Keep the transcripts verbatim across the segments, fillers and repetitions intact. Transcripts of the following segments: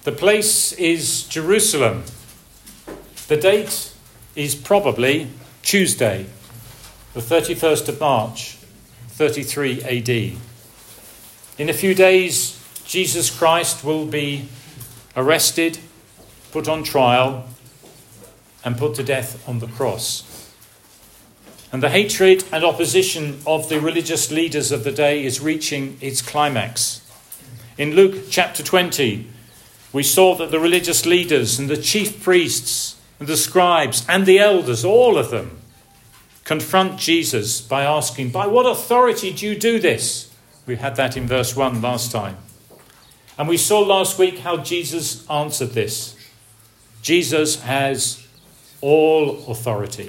The place is Jerusalem. The date is probably Tuesday, the thirty-first of March, thirty-three A D. In a few days, Jesus Christ will be arrested, put on trial, and put to death on the cross. And the hatred and opposition of the religious leaders of the day is reaching its climax. In Luke chapter twenty, we saw that the religious leaders and the chief priests and the scribes and the elders, all of them, confront Jesus by asking, by what authority do you do this? We had that in verse one last time. And we saw last week how Jesus answered this. Jesus has all authority.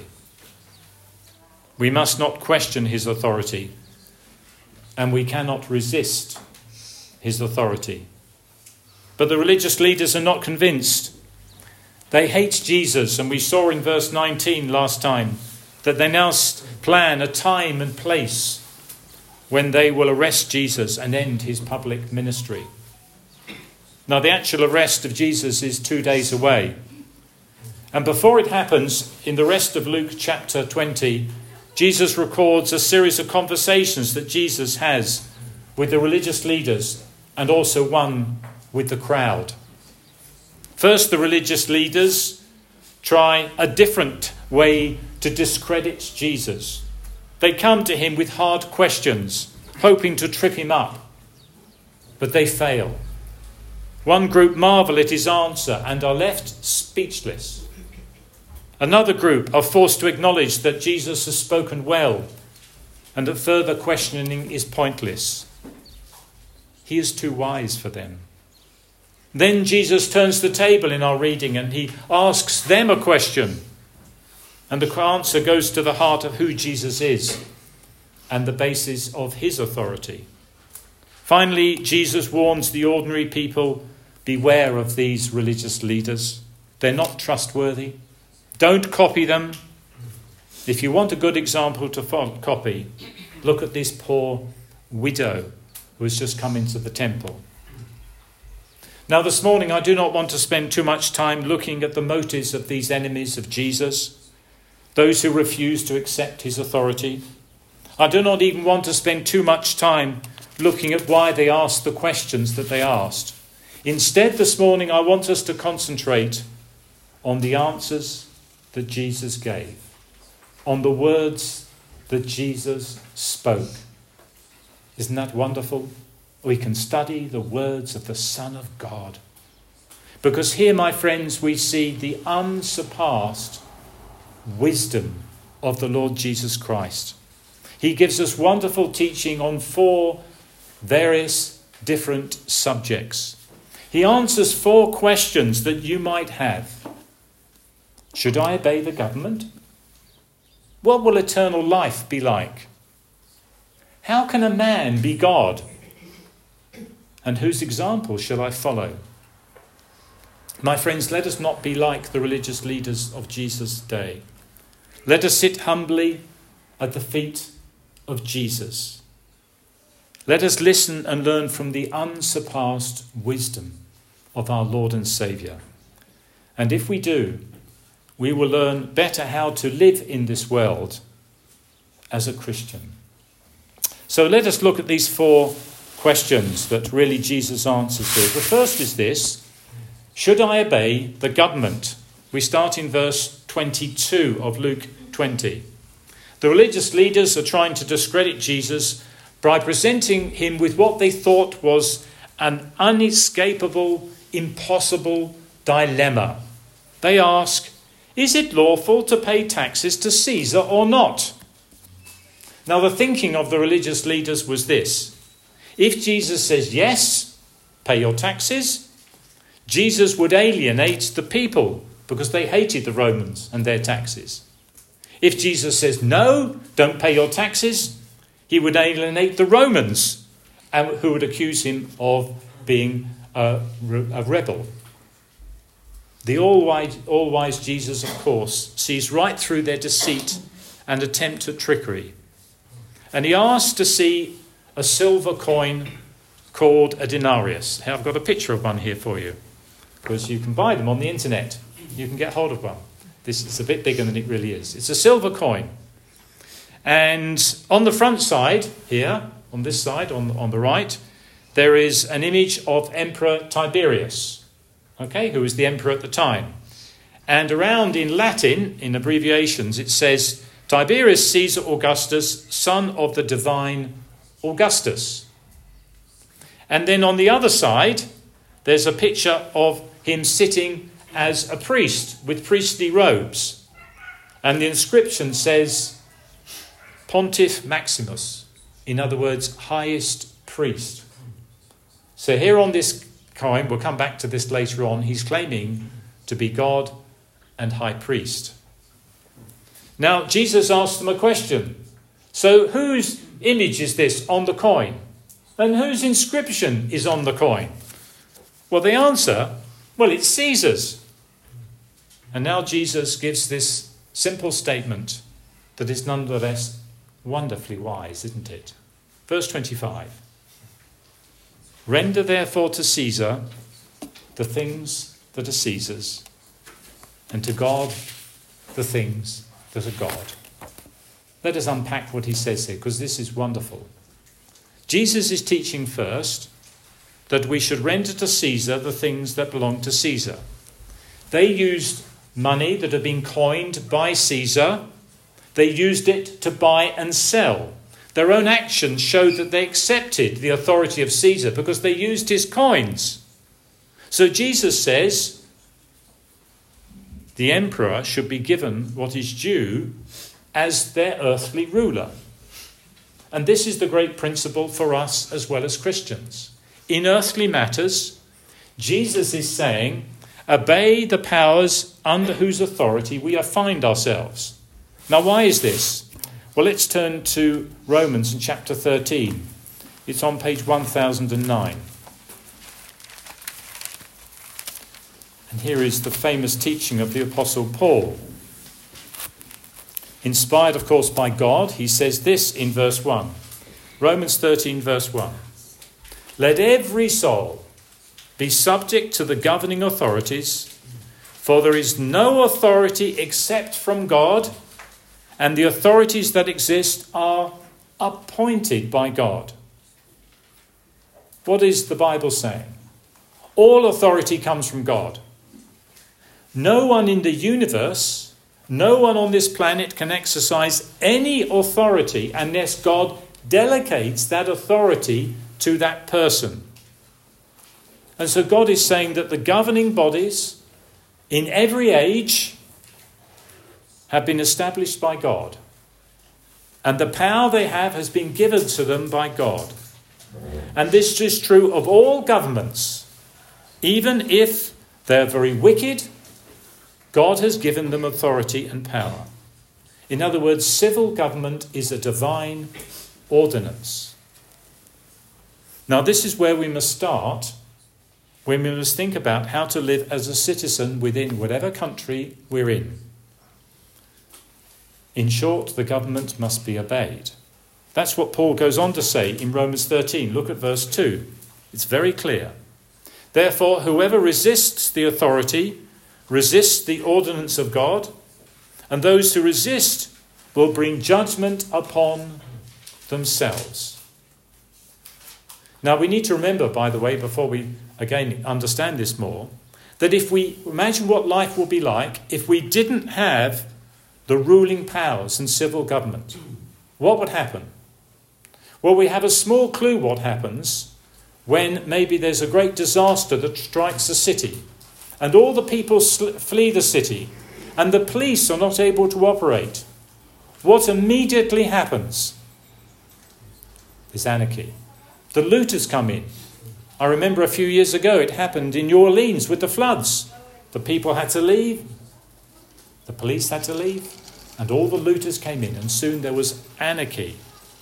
We must not question his authority, and we cannot resist his authority. But the religious leaders are not convinced. They hate Jesus, and we saw in verse nineteen last time that they now plan a time and place when they will arrest Jesus and end his public ministry. Now, the actual arrest of Jesus is two days away. And before it happens, in the rest of Luke chapter twenty, Jesus records a series of conversations that Jesus has with the religious leaders and also one with the crowd. First, the religious leaders try a different way to discredit Jesus. They come to him with hard questions, hoping to trip him up, but they fail. One group marvel at his answer and are left speechless. Another group are forced to acknowledge that Jesus has spoken well and that further questioning is pointless. He is too wise for them. Then Jesus turns the table in our reading and he asks them a question. And the answer goes to the heart of who Jesus is and the basis of his authority. Finally, Jesus warns the ordinary people, beware of these religious leaders. They're not trustworthy. Don't copy them. If you want a good example to follow, copy, look at this poor widow who has just come into the temple. Now, this morning, I do not want to spend too much time looking at the motives of these enemies of Jesus, those who refuse to accept his authority. I do not even want to spend too much time looking at why they asked the questions that they asked. Instead, this morning, I want us to concentrate on the answers that Jesus gave, on the words that Jesus spoke. Isn't that wonderful? We can study the words of the Son of God. Because here, my friends, we see the unsurpassed wisdom of the Lord Jesus Christ. He gives us wonderful teaching on four various different subjects. He answers four questions that you might have. Should I obey the government? What will eternal life be like? How can a man be God? And whose example shall I follow? My friends, let us not be like the religious leaders of Jesus' day. Let us sit humbly at the feet of Jesus. Let us listen and learn from the unsurpassed wisdom of our Lord and Saviour. And if we do, we will learn better how to live in this world as a Christian. So let us look at these four questions that really Jesus answers to. The first is this: should I obey the government? We start in verse twenty-two of Luke twenty. The religious leaders are trying to discredit Jesus by presenting him with what they thought was an unescapable, impossible dilemma. They ask, is it lawful to pay taxes to Caesar or not? Now, the thinking of the religious leaders was this: if Jesus says yes, pay your taxes, Jesus would alienate the people because they hated the Romans and their taxes. If Jesus says no, don't pay your taxes, he would alienate the Romans who would accuse him of being a, a rebel. The all-wise, all-wise Jesus, of course, sees right through their deceit and attempt at trickery. And he asks to see a silver coin called a denarius. I've got a picture of one here for you. because you can buy them on the internet. You can get hold of one. This is a bit bigger than it really is. It's a silver coin. And on the front side here, on this side, on, on the right, there is an image of Emperor Tiberius, okay, who was the emperor at the time. And around in Latin, in abbreviations, it says Tiberius Caesar Augustus, son of the divine Augustus. And then on the other side, there's a picture of him sitting as a priest with priestly robes. And the inscription says Pontiff Maximus, in other words, highest priest. So here on this coin, we'll come back to this later on, he's claiming to be God and high priest. Now, Jesus asked them a question. So whose image is this on the coin? And whose inscription is on the coin? Well, the answer, well, it's Caesar's. And now Jesus gives this simple statement that is nonetheless wonderfully wise, isn't it? Verse twenty-five. Render therefore to Caesar the things that are Caesar's, and to God the things that are God. Let us unpack what he says here, because this is wonderful. Jesus is teaching first that we should render to Caesar the things that belong to Caesar. They used money that had been coined by Caesar. They used it to buy and sell. Their own actions showed that they accepted the authority of Caesar because they used his coins. So Jesus says the emperor should be given what is due as their earthly ruler. And this is the great principle for us as well as Christians. In earthly matters, Jesus is saying, obey the powers under whose authority we find ourselves. Now, why is this? Well, let's turn to Romans in chapter thirteen. It's on page one thousand nine. And here is the famous teaching of the Apostle Paul. Inspired, of course, by God, he says this in verse one. Romans thirteen, verse one. Let every soul be subject to the governing authorities, for there is no authority except from God, and the authorities that exist are appointed by God. What is the Bible saying? All authority comes from God. No one in the universe, no one on this planet can exercise any authority unless God delegates that authority to that person. And so God is saying that the governing bodies in every age have been established by God. And the power they have has been given to them by God. And this is true of all governments. Even if they're very wicked, God has given them authority and power. In other words, civil government is a divine ordinance. Now, this is where we must start when we must think about how to live as a citizen within whatever country we're in. In short, the government must be obeyed. That's what Paul goes on to say in Romans thirteen. Look at verse two. It's very clear. Therefore, whoever resists the authority resists the ordinance of God, and those who resist will bring judgment upon themselves. Now, we need to remember, by the way, before we again understand this more, that if we imagine what life will be like if we didn't have the ruling powers and civil government, what would happen? Well, we have a small clue what happens when maybe there's a great disaster that strikes a city and all the people sl- flee the city and the police are not able to operate. What immediately happens is anarchy. The looters come in. I remember a few years ago it happened in New Orleans with the floods. The people had to leave, the police had to leave, and all the looters came in, and soon there was anarchy.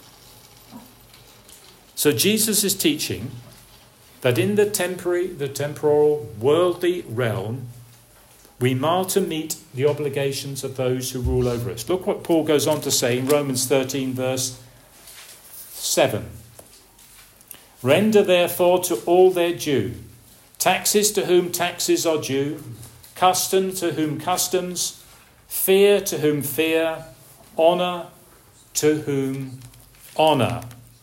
So Jesus is teaching that in the temporary, the temporal, worldly realm, we are to meet the obligations of those who rule over us. Look what Paul goes on to say in Romans thirteen, verse seven. Render therefore to all their due, taxes to whom taxes are due, custom to whom customs, fear to whom fear, honour to whom honour.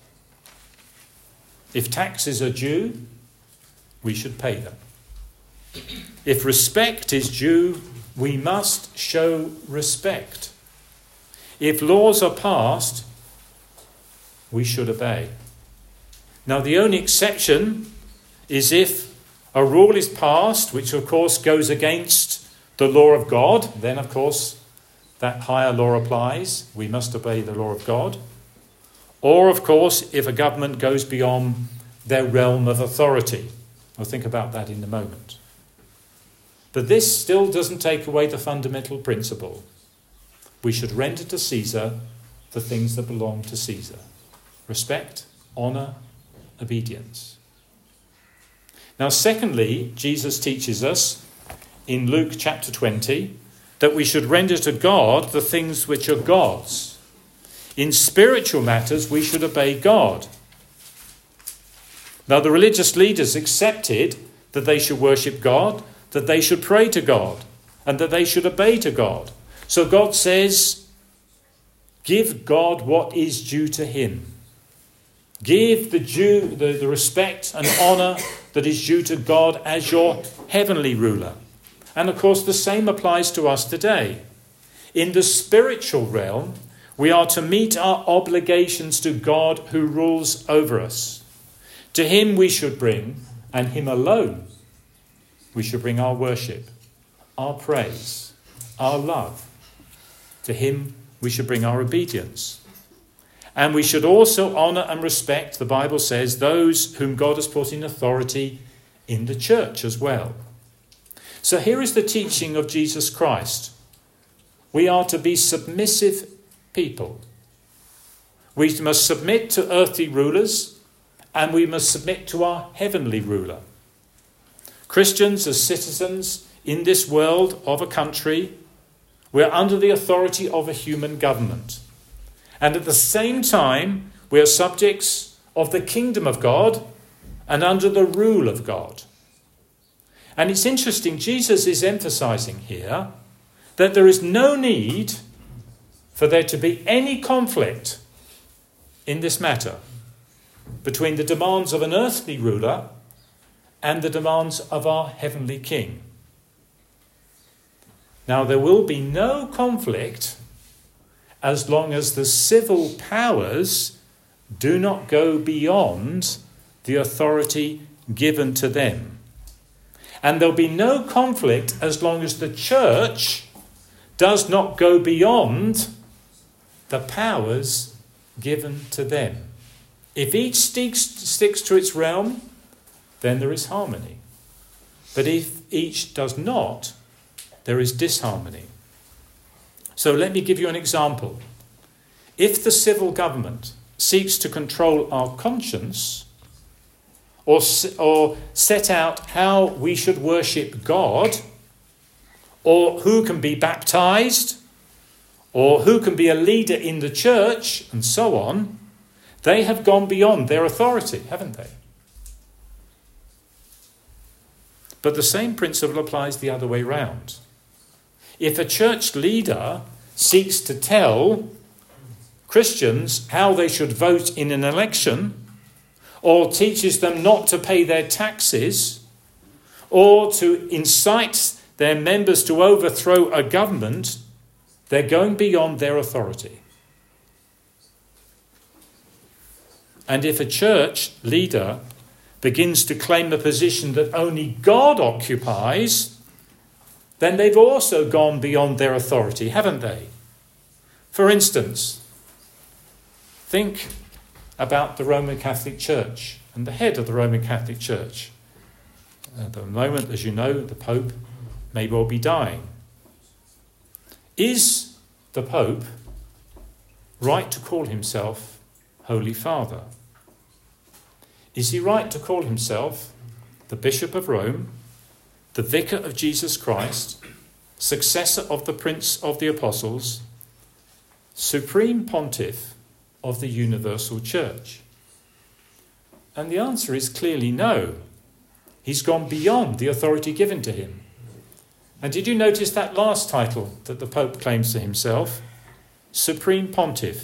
If taxes are due, we should pay them. If respect is due, we must show respect. If laws are passed, we should obey. Now, the only exception is if a rule is passed, which of course goes against the law of God, then of course that higher law applies. We must obey the law of God. Or of course, if a government goes beyond their realm of authority. We'll think about that in a moment. But this still doesn't take away the fundamental principle. We should render to Caesar the things that belong to Caesar. Respect, honour, obedience. Now, secondly, Jesus teaches us in Luke chapter twenty that we should render to God the things which are God's. In spiritual matters, we should obey God. Now, the religious leaders accepted that they should worship God, that they should pray to God, and that they should obey to God. So God says, give God what is due to him. Give the due, the, the respect and honour that is due to God as your heavenly ruler. And of course, the same applies to us today. In the spiritual realm, we are to meet our obligations to God who rules over us. To him we should bring, and him alone, we should bring our worship, our praise, our love. To him we should bring our obedience. And we should also honour and respect, the Bible says, those whom God has put in authority in the church as well. So here is the teaching of Jesus Christ. We are to be submissive people. We must submit to earthly rulers, and we must submit to our heavenly ruler. Christians, as citizens in this world of a country, we're under the authority of a human government. And at the same time, we are subjects of the kingdom of God and under the rule of God. And it's interesting, Jesus is emphasizing here that there is no need for there to be any conflict in this matter between the demands of an earthly ruler and the demands of our heavenly King. Now, there will be no conflict as long as the civil powers do not go beyond the authority given to them. And there'll be no conflict as long as the church does not go beyond the powers given to them. If each sticks, sticks to its realm, then there is harmony. But if each does not, there is disharmony. So let me give you an example. If the civil government seeks to control our conscience, or, or set out how we should worship God, or who can be baptized, or who can be a leader in the church, and so on, they have gone beyond their authority, haven't they? But the same principle applies the other way round. If a church leader seeks to tell Christians how they should vote in an election, or teaches them not to pay their taxes, or to incite their members to overthrow a government, they're going beyond their authority. And if a church leader begins to claim a position that only God occupies, then they've also gone beyond their authority, haven't they? For instance, think about the Roman Catholic Church and the head of the Roman Catholic Church. At the moment, as you know, the Pope may well be dying. Is the Pope right to call himself Holy Father? Is he right to call himself the Bishop of Rome, the Vicar of Jesus Christ, successor of the Prince of the Apostles, Supreme Pontiff of the Universal Church? And the answer is clearly no. He's gone beyond the authority given to him. And did you notice that last title that the Pope claims to himself? Supreme Pontiff.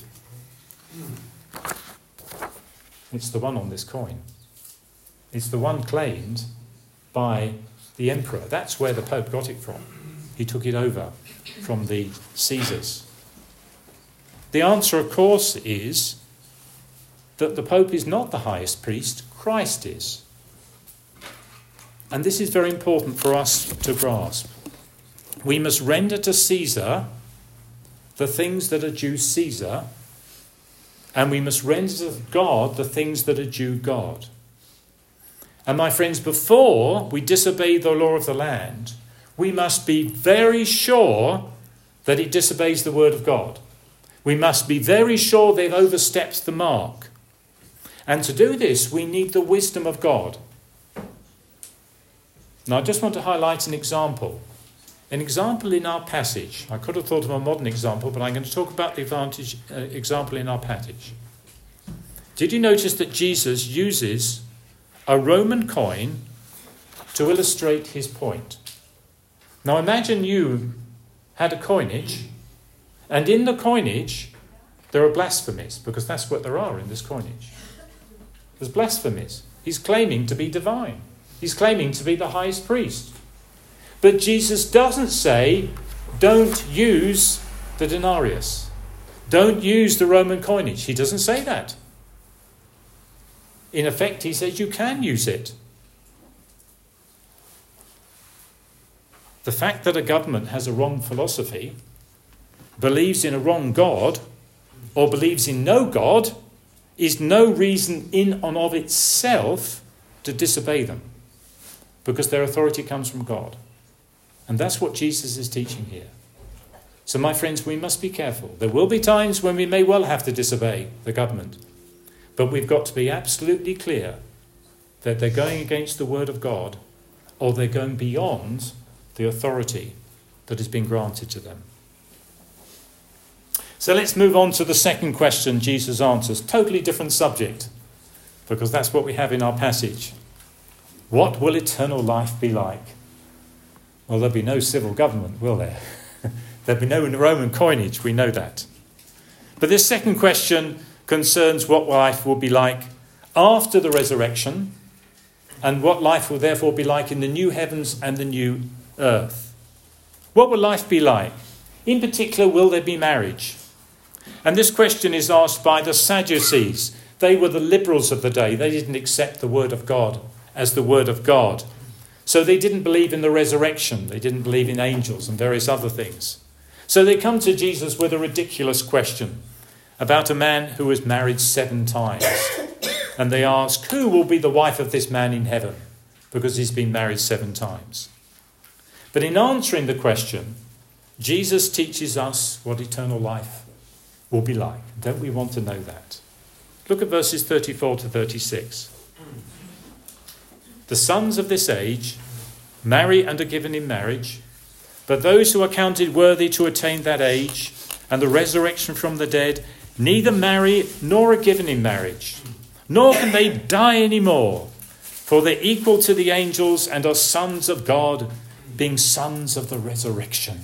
It's the one on this coin. It's the one claimed by the emperor. That's where the Pope got it from. He took it over from the Caesars. The answer, of course, is that the Pope is not the highest priest, Christ is. And this is very important for us to grasp. We must render to Caesar the things that are due Caesar, and we must render to God the things that are due God. And my friends, before we disobey the law of the land, we must be very sure that it disobeys the word of God. We must be very sure they've overstepped the mark. And to do this, we need the wisdom of God. Now, I just want to highlight an example. An example in our passage. I could have thought of a modern example, but I'm going to talk about the advantage, uh, example in our passage. Did you notice that Jesus uses a Roman coin to illustrate his point? Now imagine you had a coinage, and in the coinage there are blasphemies, because that's what there are in this coinage. There's blasphemies. He's claiming to be divine. He's claiming to be the highest priest. But Jesus doesn't say, don't use the denarius. Don't use the Roman coinage. He doesn't say that. In effect, he says you can use it. The fact that a government has a wrong philosophy, believes in a wrong God, or believes in no God, is no reason in and of itself to disobey them, because their authority comes from God. And that's what Jesus is teaching here. So, my friends, we must be careful. There will be times when we may well have to disobey the government. But we've got to be absolutely clear that they're going against the word of God, or they're going beyond the authority that has been granted to them. So let's move on to the second question Jesus answers. Totally different subject, because that's what we have in our passage. What will eternal life be like? Well, there'll be no civil government, will there? There'll be no Roman coinage, we know that. But this second question concerns what life will be like after the resurrection, and what life will therefore be like in the new heavens and the new earth. What will life be like? In particular, will there be marriage? And this question is asked by the Sadducees. They were the liberals of the day. They didn't accept the word of God as the word of God. So they didn't believe in the resurrection. They didn't believe in angels and various other things. So they come to Jesus with a ridiculous question about a man who was married seven times. And they ask, who will be the wife of this man in heaven? Because he's been married seven times. But in answering the question, Jesus teaches us what eternal life will be like. Don't we want to know that? Look at verses thirty-four to thirty-six. The sons of this age marry and are given in marriage, but those who are counted worthy to attain that age and the resurrection from the dead neither marry nor are given in marriage, nor can they die any more, for they're equal to the angels and are sons of God, being sons of the resurrection.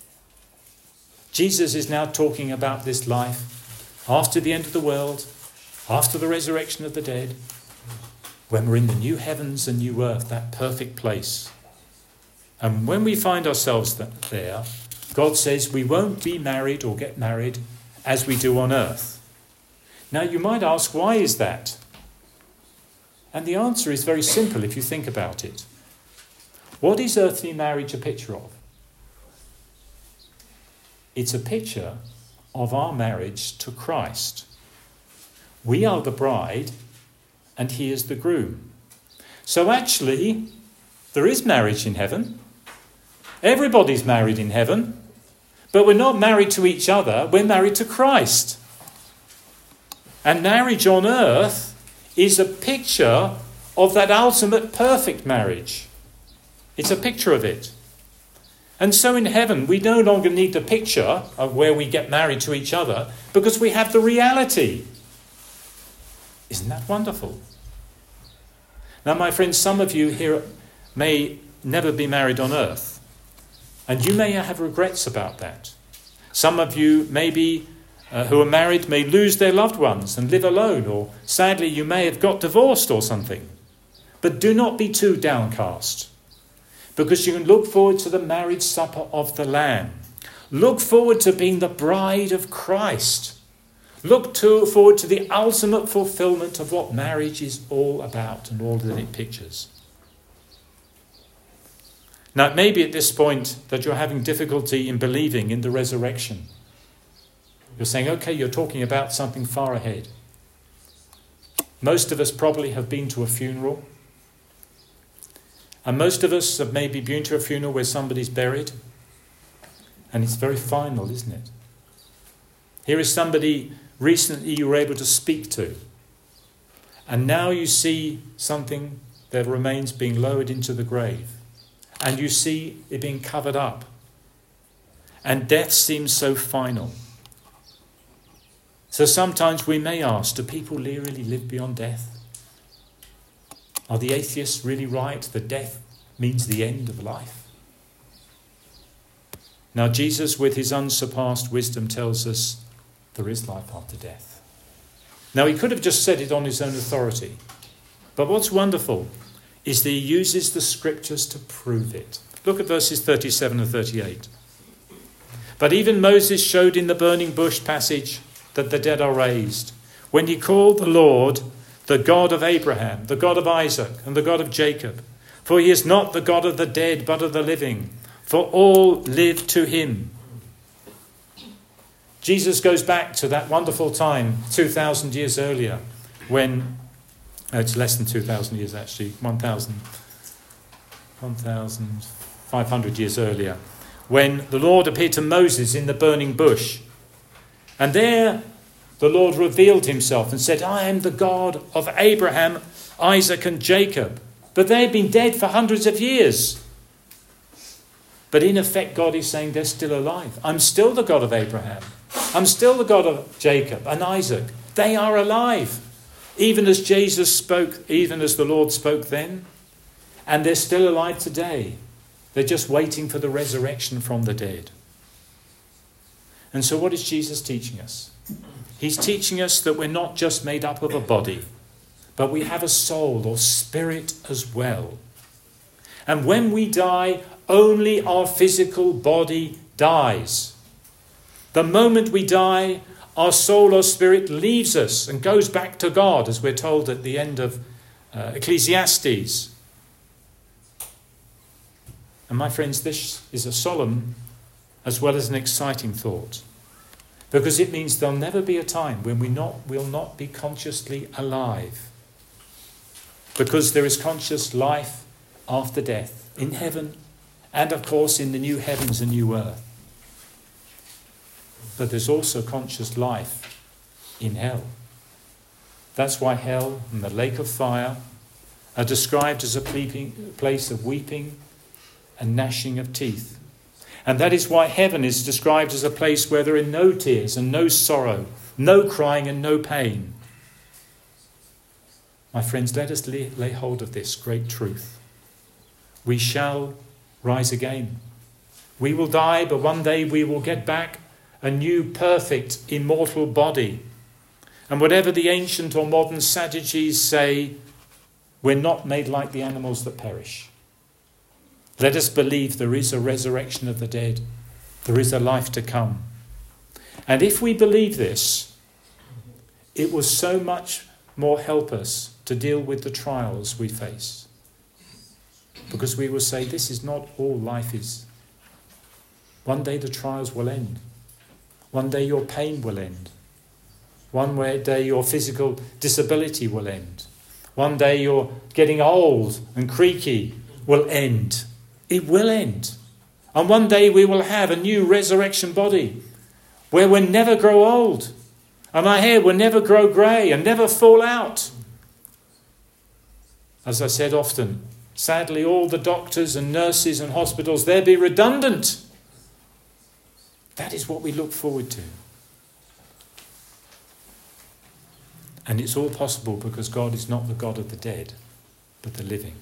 Jesus is now talking about this life after the end of the world, after the resurrection of the dead, when we're in the new heavens and new earth, that perfect place. And when we find ourselves there, God says we won't be married or get married as we do on earth. Now you might ask, why is that? And the answer is very simple if you think about it. What is earthly marriage a picture of? It's a picture of our marriage to Christ. We are the bride and he is the groom. So actually, there is marriage in heaven. Everybody's married in heaven. But we're not married to each other, we're married to Christ. And marriage on earth is a picture of that ultimate perfect marriage. It's a picture of it. And so in heaven, we no longer need the picture of where we get married to each other, because we have the reality. Isn't that wonderful? Now, my friends, some of you here may never be married on earth, and you may have regrets about that. Some of you, maybe, uh, who are married, may lose their loved ones and live alone, or sadly, you may have got divorced or something. But do not be too downcast, because you can look forward to the marriage supper of the Lamb. Look forward to being the bride of Christ. Look to, forward to the ultimate fulfillment of what marriage is all about and all that it pictures. Now, it may be at this point that you're having difficulty in believing in the resurrection. You're saying, okay, you're talking about something far ahead. Most of us probably have been to a funeral. And most of us have maybe been to a funeral where somebody's buried. And it's very final, isn't it? Here is somebody recently you were able to speak to. And now you see something, their remains being lowered into the grave. And you see it being covered up. And death seems so final. So sometimes we may ask, do people really live beyond death? Are the atheists really right that death means the end of life? Now Jesus, with his unsurpassed wisdom, tells us there is life after death. Now he could have just said it on his own authority. But what's wonderful is that he uses the scriptures to prove it. Look at verses thirty-seven and thirty-eight. But even Moses showed in the burning bush passage that the dead are raised, when he called the Lord the God of Abraham, the God of Isaac, and the God of Jacob. For he is not the God of the dead, but of the living. For all live to him. Jesus goes back to that wonderful time, two thousand years earlier, when, oh, it's less than two thousand years actually, one thousand five hundred years earlier, when the Lord appeared to Moses in the burning bush. And there the Lord revealed himself and said, I am the God of Abraham, Isaac and Jacob. But they had been dead for hundreds of years. But in effect, God is saying they're still alive. I'm still the God of Abraham. I'm still the God of Jacob and Isaac. They are alive. Even as Jesus spoke, even as the Lord spoke then. And they're still alive today. They're just waiting for the resurrection from the dead. And so what is Jesus teaching us? He's teaching us that we're not just made up of a body, but we have a soul or spirit as well. And when we die, only our physical body dies. The moment we die, our soul or spirit leaves us and goes back to God, as we're told at the end of uh, Ecclesiastes. And my friends, this is a solemn as well as an exciting thought, because it means there'll never be a time when we not will not be consciously alive, because there is conscious life after death in heaven, and of course in the new heavens and new earth. But there's also conscious life in hell. That's why hell and the lake of fire are described as a place of weeping and gnashing of teeth. And that is why heaven is described as a place where there are no tears and no sorrow, no crying and no pain. My friends, let us lay, lay hold of this great truth. We shall rise again. We will die, but one day we will get back a new, perfect, immortal body. And whatever the ancient or modern Sadducees say, we're not made like the animals that perish. Let us believe there is a resurrection of the dead. There is a life to come. And if we believe this, it will so much more help us to deal with the trials we face. Because we will say, this is not all life is. One day the trials will end. One day your pain will end. One day your physical disability will end. One day your getting old and creaky will end. It will end. And one day we will have a new resurrection body where we'll never grow old. And our hair will never grow grey and never fall out. As I said often, sadly all the doctors and nurses and hospitals, they'll be redundant. That is what we look forward to. And it's all possible because God is not the God of the dead, but the living.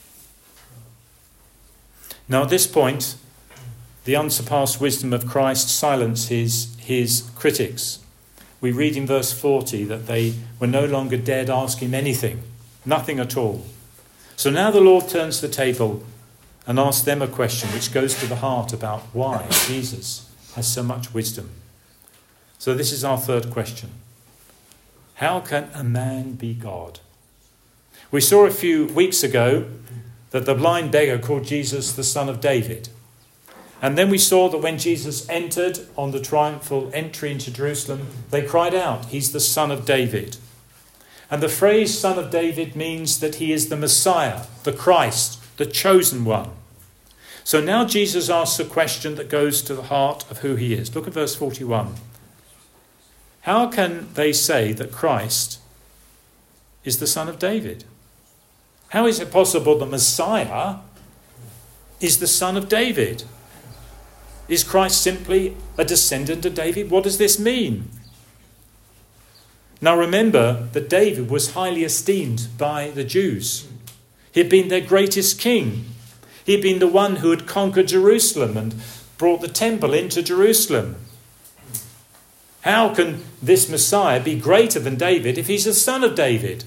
Now at this point, the unsurpassed wisdom of Christ silences his critics. We read in verse forty that they were no longer dared ask him anything, nothing at all. So now the Lord turns the table and asks them a question which goes to the heart about why Jesus has so much wisdom. So this is our third question. How can a man be God? We saw a few weeks ago that the blind beggar called Jesus the Son of David. And then we saw that when Jesus entered on the triumphal entry into Jerusalem, they cried out, he's the Son of David. And the phrase Son of David means that he is the Messiah, the Christ, the chosen one. So now Jesus asks a question that goes to the heart of who he is. Look at verse forty-one. How can they say that Christ is the Son of David? How is it possible the Messiah is the Son of David? Is Christ simply a descendant of David? What does this mean? Now remember that David was highly esteemed by the Jews. He had been their greatest king. He had been the one who had conquered Jerusalem and brought the temple into Jerusalem. How can this Messiah be greater than David if he's a son of David?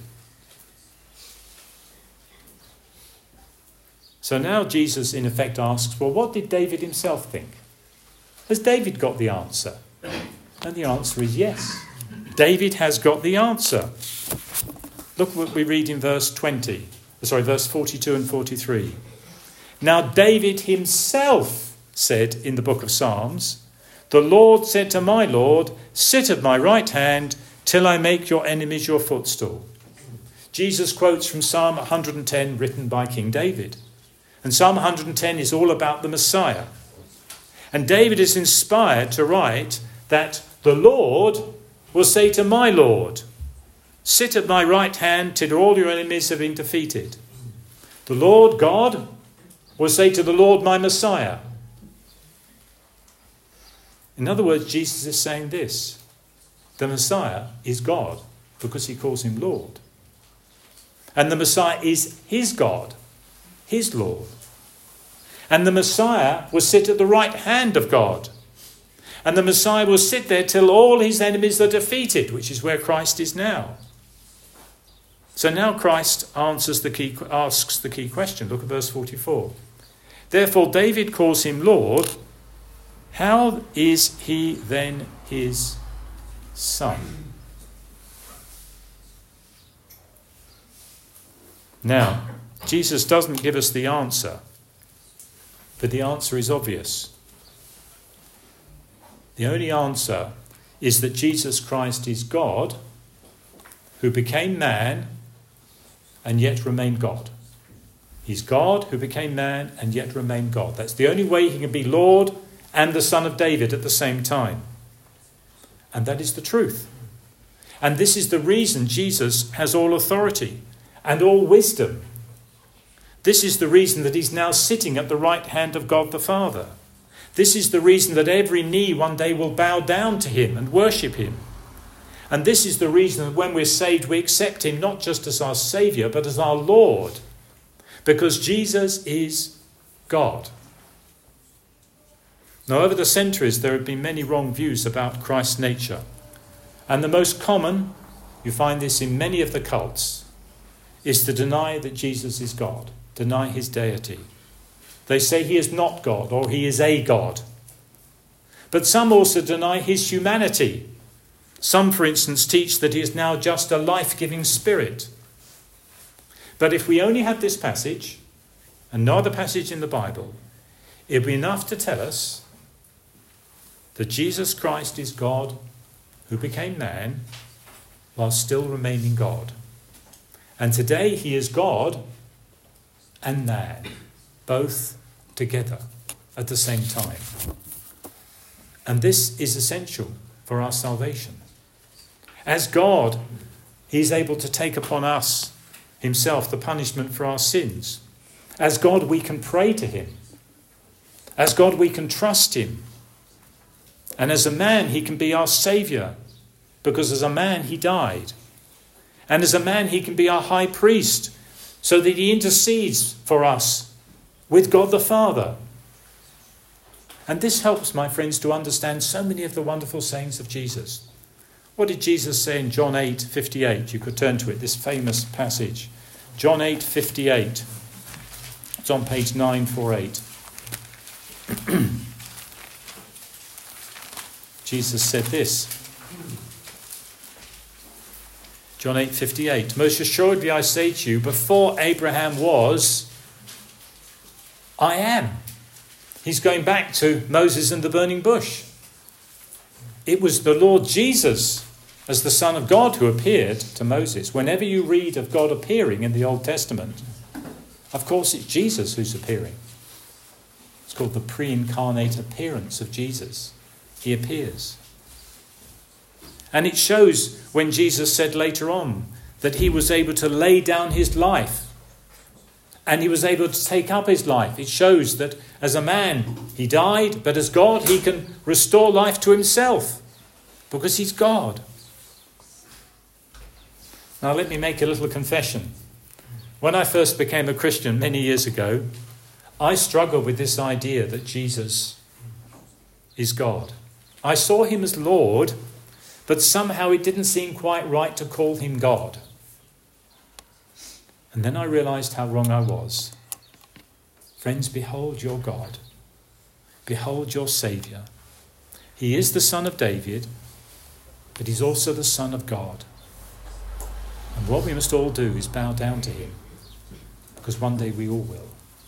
So now Jesus in effect asks, well, what did David himself think? Has David got the answer? And the answer is yes. David has got the answer. Look what we read in verse twenty. Sorry, verse forty-two and forty-three. Now David himself said in the book of Psalms, the Lord said to my Lord, sit at my right hand till I make your enemies your footstool. Jesus quotes from Psalm one hundred ten written by King David. And Psalm one hundred ten is all about the Messiah. And David is inspired to write that the Lord will say to my Lord, sit at my right hand till all your enemies have been defeated. The Lord God will say to the Lord, my Messiah. In other words, Jesus is saying this. The Messiah is God because he calls him Lord. And the Messiah is his God, his Lord. And the Messiah will sit at the right hand of God. And the Messiah will sit there till all his enemies are defeated, which is where Christ is now. So now Christ answers the key, asks the key question. Look at verse forty-four. Therefore David calls him Lord. How is he then his son? Now, Jesus doesn't give us the answer, but the answer is obvious. The only answer is that Jesus Christ is God, who became man and yet remained God. He's God who became man and yet remained God. That's the only way he can be Lord and the Son of David at the same time. And that is the truth. And this is the reason Jesus has all authority and all wisdom. This is the reason that he's now sitting at the right hand of God the Father. This is the reason that every knee one day will bow down to him and worship him. And this is the reason that when we're saved, we accept him not just as our Saviour, but as our Lord. Because Jesus is God. Now, over the centuries, there have been many wrong views about Christ's nature. And the most common, you find this in many of the cults, is to deny that Jesus is God, deny his deity. They say he is not God or he is a God. But some also deny his humanity. Some, for instance, teach that he is now just a life-giving spirit. But if we only had this passage and no other passage in the Bible, it would be enough to tell us that Jesus Christ is God who became man while still remaining God. And today he is God and man, both together at the same time. And this is essential for our salvation. As God, he is able to take upon us himself the punishment for our sins. As God, we can pray to him. As God, we can trust him. And as a man, he can be our saviour, because as a man, he died. And as a man, he can be our high priest, so that he intercedes for us with God the Father. And this helps, my friends, to understand so many of the wonderful sayings of Jesus. What did Jesus say in John eight fifty-eight? You could turn to it, this famous passage. John eight fifty-eight. It's on page nine forty-eight. Jesus said this. John eight fifty-eight. Most assuredly I say to you, before Abraham was, I am. He's going back to Moses and the burning bush. It was the Lord Jesus as the Son of God who appeared to Moses. Whenever you read of God appearing in the Old Testament, of course it's Jesus who's appearing. It's called the pre-incarnate appearance of Jesus. He appears. And it shows when Jesus said later on that he was able to lay down his life and he was able to take up his life. It shows that as a man he died, but as God he can restore life to himself because he's God. Now let me make a little confession. When I first became a Christian many years ago, I struggled with this idea that Jesus is God. I saw him as Lord, but somehow it didn't seem quite right to call him God. And then I realized how wrong I was. Friends, behold your God. Behold your Saviour. He is the Son of David, but he's also the Son of God. And what we must all do is bow down to him, because one day we all will.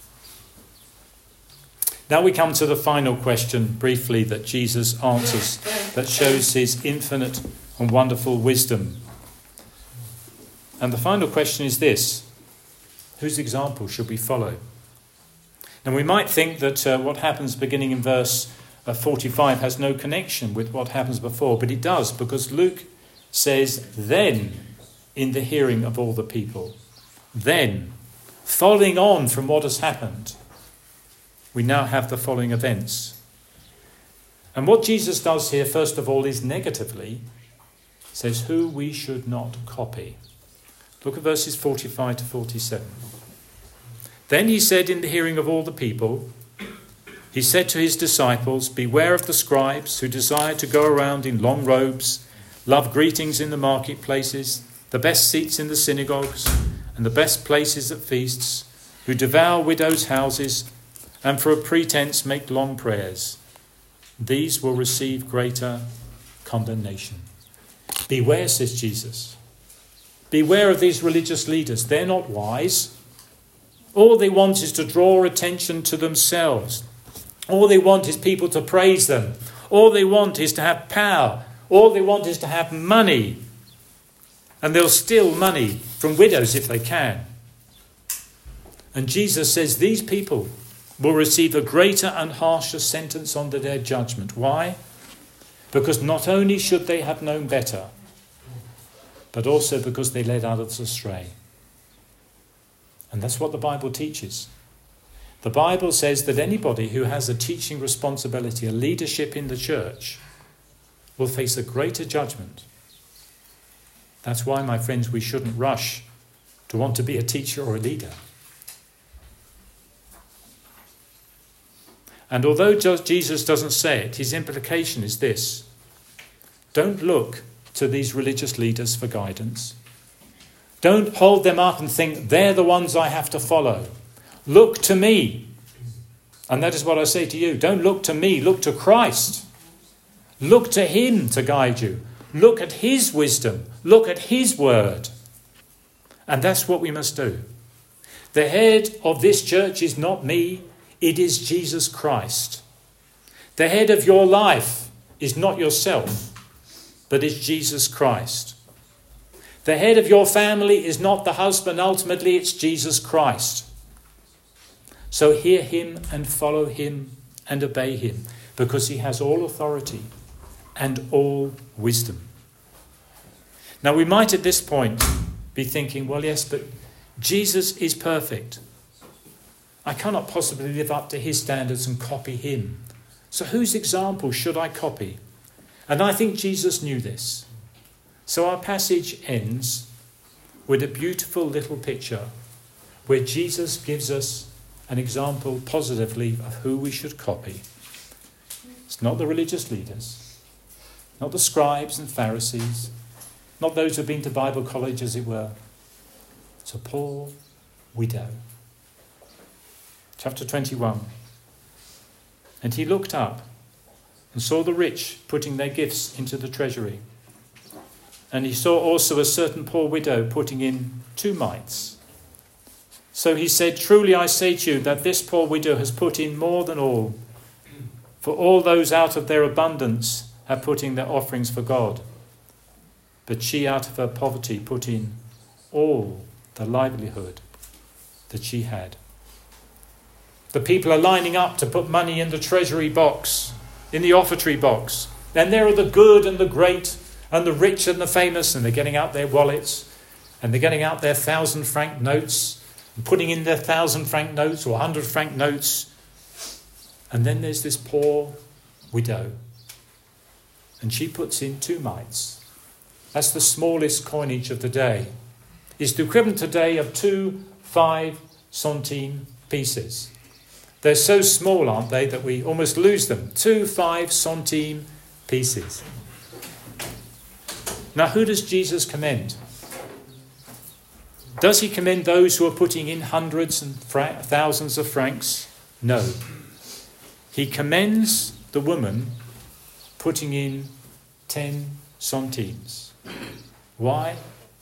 Now we come to the final question, briefly, that Jesus answers, that shows his infinite and wonderful wisdom. And the final question is this: whose example should we follow? Now we might think that uh, what happens beginning in verse uh, forty-five has no connection with what happens before, but it does, because Luke says, then, in the hearing of all the people. Then, following on from what has happened, we now have the following events. And what Jesus does here, first of all, is negatively says who we should not copy. Look at verses forty-five to forty-seven. Then he said in the hearing of all the people, he said to his disciples, beware of the scribes who desire to go around in long robes, love greetings in the marketplaces, the best seats in the synagogues, and the best places at feasts, who devour widows' houses, and for a pretense make long prayers. These will receive greater condemnation. Beware, says Jesus. Beware of these religious leaders. They're not wise. All they want is to draw attention to themselves. All they want is people to praise them. All they want is to have power. All they want is to have money. And they'll steal money from widows if they can. And Jesus says these people will receive a greater and harsher sentence under their judgment. Why? Because not only should they have known better, but also because they led others astray. And that's what the Bible teaches. The Bible says that anybody who has a teaching responsibility, a leadership in the church, will face a greater judgment. That's why, my friends, we shouldn't rush to want to be a teacher or a leader. And although Jesus doesn't say it, his implication is this: don't look to these religious leaders for guidance. Don't hold them up and think they're the ones I have to follow. Look to me. And that is what I say to you. Don't look to me, look to Christ. Look to him to guide you. Look at his wisdom. Look at his word. And that's what we must do. The head of this church is not me, it is Jesus Christ. The head of your life is not yourself, but is Jesus Christ. The head of your family is not the husband, ultimately it's Jesus Christ. So hear him and follow him and obey him, because he has all authority and all wisdom. Now we might at this point be thinking, well, yes, but Jesus is perfect. I cannot possibly live up to his standards and copy him. So whose example should I copy? And I think Jesus knew this. So our passage ends with a beautiful little picture where Jesus gives us an example positively of who we should copy. It's not the religious leaders, not the scribes and Pharisees, not those who have been to Bible college, as it were. It's a poor widow. Chapter twenty-one. And he looked up and saw the rich putting their gifts into the treasury. And he saw also a certain poor widow putting in two mites. So he said, truly I say to you that this poor widow has put in more than all. For all those out of their abundance have put in their offerings for God. But she out of her poverty put in all the livelihood that she had. The people are lining up to put money in the treasury box, in the offertory box. And there are the good and the great and the rich and the famous, and they're getting out their wallets and they're getting out their thousand franc notes and putting in their thousand franc notes or hundred franc notes. And then there's this poor widow, and she puts in two mites. That's the smallest coinage of the day. It's the equivalent today of two five centime pieces. They're so small, aren't they, that we almost lose them. Two five centime pieces. Now, who does Jesus commend? Does he commend those who are putting in hundreds and fra- thousands of francs? No. He commends the woman putting in ten centimes. Why?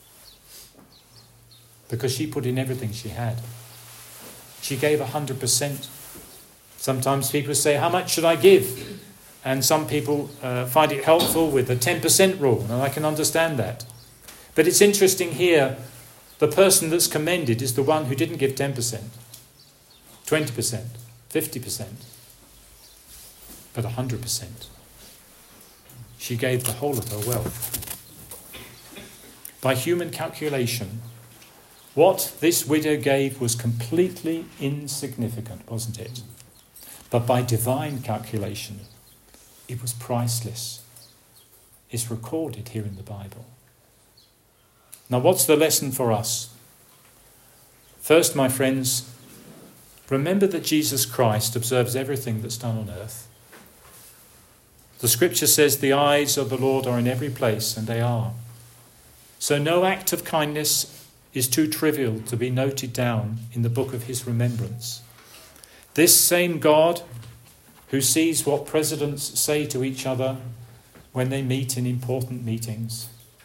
Because she put in everything she had. She gave one hundred percent. Sometimes people say, how much should I give? And some people uh, find it helpful with the ten percent rule, and I can understand that. But it's interesting here, the person that's commended is the one who didn't give ten percent, twenty percent, fifty percent, but one hundred percent. She gave the whole of her wealth. By human calculation, what this widow gave was completely insignificant, wasn't it? But by divine calculation, it was priceless. It's recorded here in the Bible. Now, what's the lesson for us? First, my friends, remember that Jesus Christ observes everything that's done on earth. The scripture says the eyes of the Lord are in every place, and they are. So no act of kindness is too trivial to be noted down in the book of his remembrance. This same God who sees what presidents say to each other when they meet in important meetings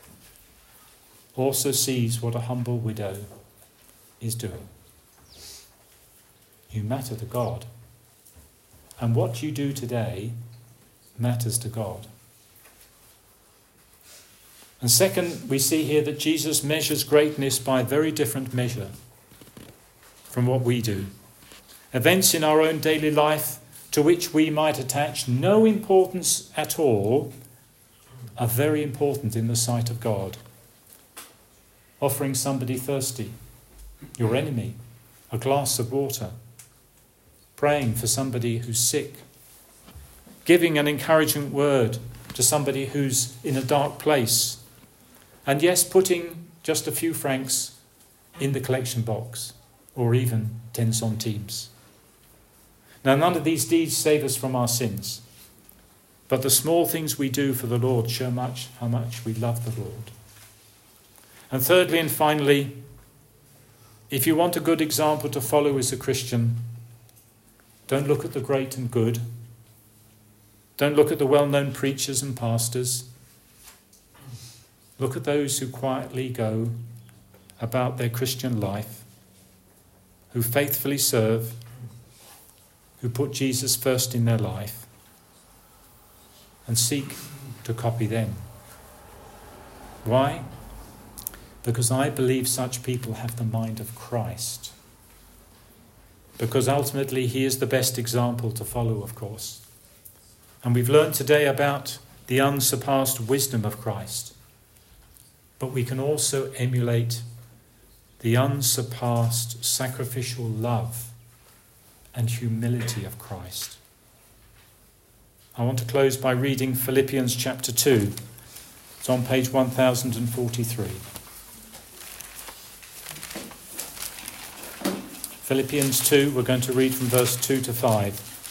also sees what a humble widow is doing. You matter to God. And what you do today matters to God. And second, we see here that Jesus measures greatness by a very different measure from what we do. Events in our own daily life to which we might attach no importance at all are very important in the sight of God. Offering somebody thirsty, your enemy, a glass of water. Praying for somebody who's sick. Giving an encouraging word to somebody who's in a dark place. And yes, putting just a few francs in the collection box, or even ten centimes. Now, none of these deeds save us from our sins, but the small things we do for the Lord show much how much we love the Lord. And thirdly and finally, if you want a good example to follow as a Christian, don't look at the great and good. Don't look at the well-known preachers and pastors. Look at those who quietly go about their Christian life, who faithfully serve, who put Jesus first in their life, and seek to copy them. Why? Because I believe such people have the mind of Christ. Because ultimately he is the best example to follow, of course. And we've learned today about the unsurpassed wisdom of Christ. But we can also emulate the unsurpassed sacrificial love and humility of Christ. I want to close by reading Philippians chapter two. It's on page one thousand forty-three. Philippians two, we're going to read from verse two to five.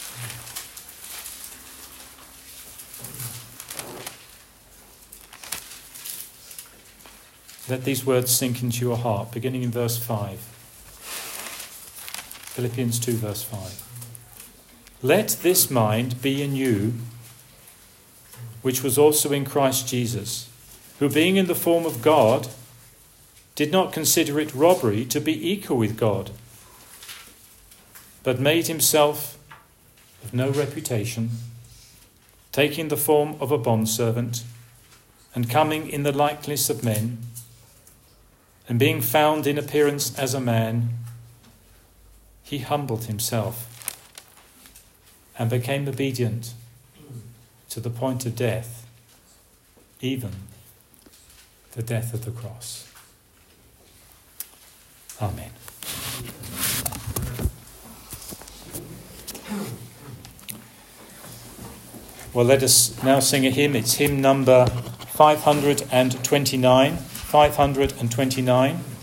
Let these words sink into your heart, beginning in verse five. Philippians two, verse five. Let this mind be in you, which was also in Christ Jesus, who being in the form of God, did not consider it robbery to be equal with God, but made himself of no reputation, taking the form of a bondservant, and coming in the likeness of men, and being found in appearance as a man, he humbled himself and became obedient to the point of death, even the death of the cross. Amen. Well, let us now sing a hymn. It's hymn number five hundred twenty-nine. five hundred twenty-nine.